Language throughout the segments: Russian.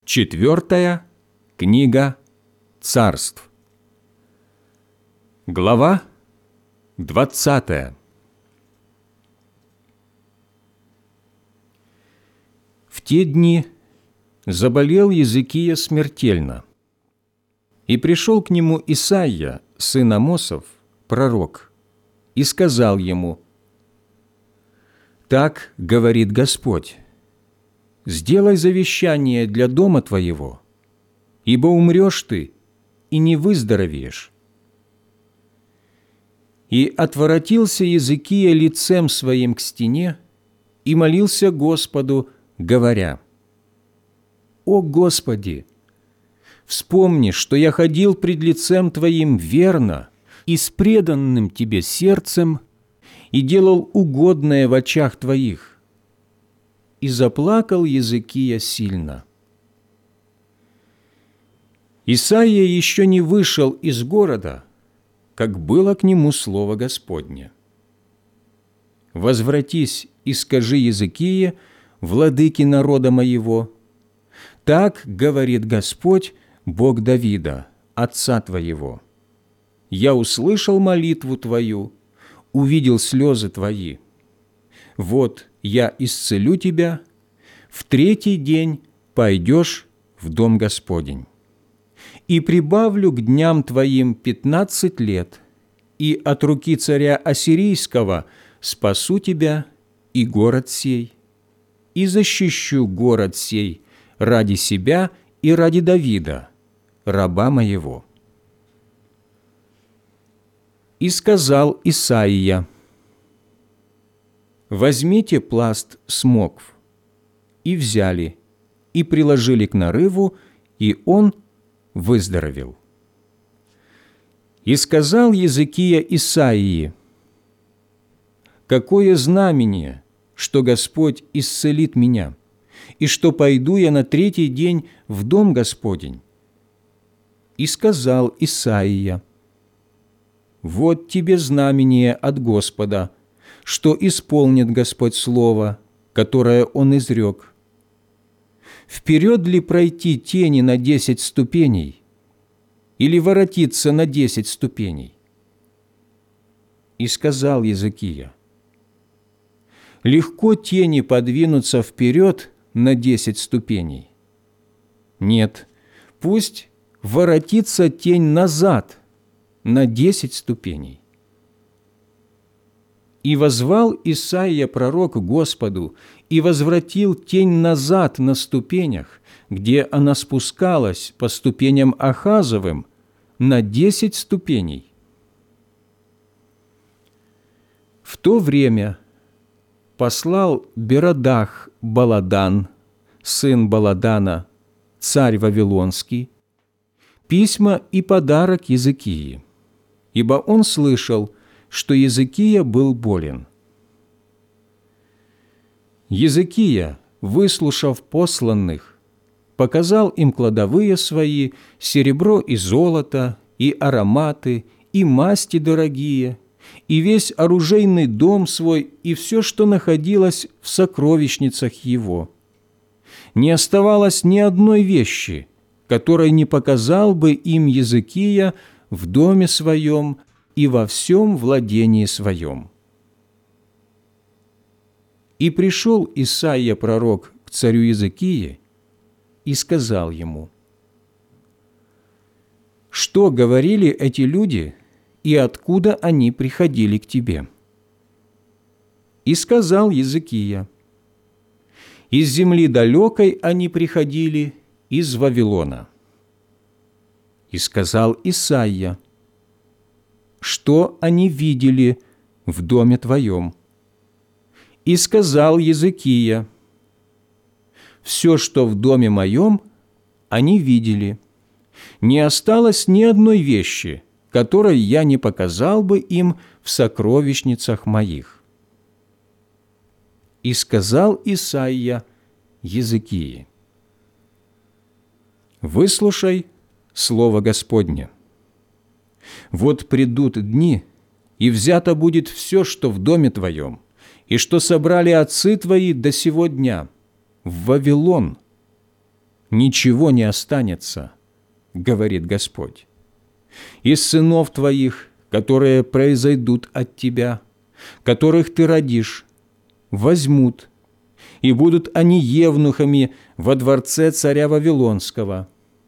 Четвертая книга Царств. Глава 20. В те дни заболел Иезекия смертельно, и пришел к нему Исаия, сын Амосов, пророк, и сказал ему: «Так говорит Господь: сделай завещание для дома твоего, ибо умрешь ты и не выздоровеешь». И отворотился Иезекия лицем своим к стене и молился Господу, говоря: «О Господи, вспомни, что я ходил пред лицем Твоим верно и с преданным Тебе сердцем и делал угодное в очах Твоих». И заплакал Иезекия сильно. Исаия еще не вышел из города, как было к нему слово Господне: «Возвратись и скажи Иезекии, владыке народа моего: так говорит Господь, Бог Давида, отца твоего: я услышал молитву твою, увидел слезы твои. Вот я исцелю тебя, в третий день пойдешь в дом Господень. И прибавлю к дням твоим 15 лет, и от руки царя Ассирийского спасу тебя и город сей, и защищу город сей ради себя и ради Давида, раба моего». И сказал Исаия: «Возьмите пласт смокв». И взяли, и приложили к нарыву, и он выздоровел. И сказал Иезекия Исаии: «Какое знамение, что Господь исцелит меня, и что пойду я на третий день в дом Господень?» И сказал Исаия: «Вот тебе знамение от Господа, что исполнит Господь слово, которое Он изрек. Вперед ли пройти тени на 10 ступеней, или воротиться на 10 ступеней?» И сказал Иезекия: «Легко тени подвинуться вперед на 10 ступеней. Нет, пусть воротится тень назад на 10 ступеней». И воззвал Исаия пророк Господу, и возвратил тень назад на ступенях, где она спускалась по ступеням Ахазовым, на 10 ступеней. В то время послал Беродах Баладан, сын Баладана, царь Вавилонский, письма и подарок Иезекии, ибо он слышал, что Иезекия был болен. Иезекия, выслушав посланных, показал им кладовые свои, серебро и золото, и ароматы, и масти дорогие, и весь оружейный дом свой, и все, что находилось в сокровищницах его. Не оставалось ни одной вещи, которой не показал бы им Иезекия в доме своем и во всем владении своем. И пришел Исаия пророк к царю Иезекии и сказал ему: «Что говорили эти люди, и откуда они приходили к тебе?» И сказал Иезекия: «Из земли далекой они приходили, из Вавилона». И сказал Исаия: «Что они видели в доме твоем?» И сказал Иезекия: «Все, что в доме моем, они видели. Не осталось ни одной вещи, которой я не показал бы им в сокровищницах моих». И сказал Исаия Иезекии: «Выслушай слово Господне. Вот придут дни, и взято будет все, что в доме твоем, и что собрали отцы твои до сего дня, в Вавилон, ничего не останется, говорит Господь. Из сынов твоих, которые произойдут от тебя, которых ты родишь, возьмут, и будут они евнухами во дворце царя Вавилонского».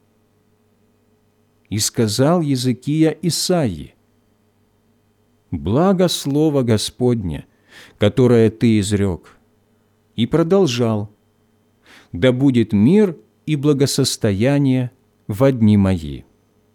И сказал Иезекия Исаии: «Благо слово Господне, которое ты изрек». И продолжал: «Да будет мир и благосостояние во дни мои».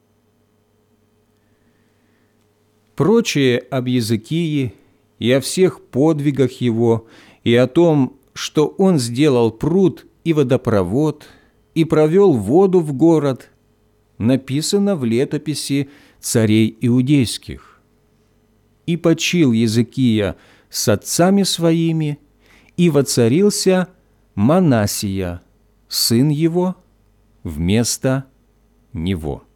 Прочее об Иезекии и о всех подвигах его, и о том, что он сделал пруд и водопровод, и провел воду в город, написано в летописи царей иудейских. «И почил Иезекия с отцами своими, и воцарился Манассия, сын его, вместо него».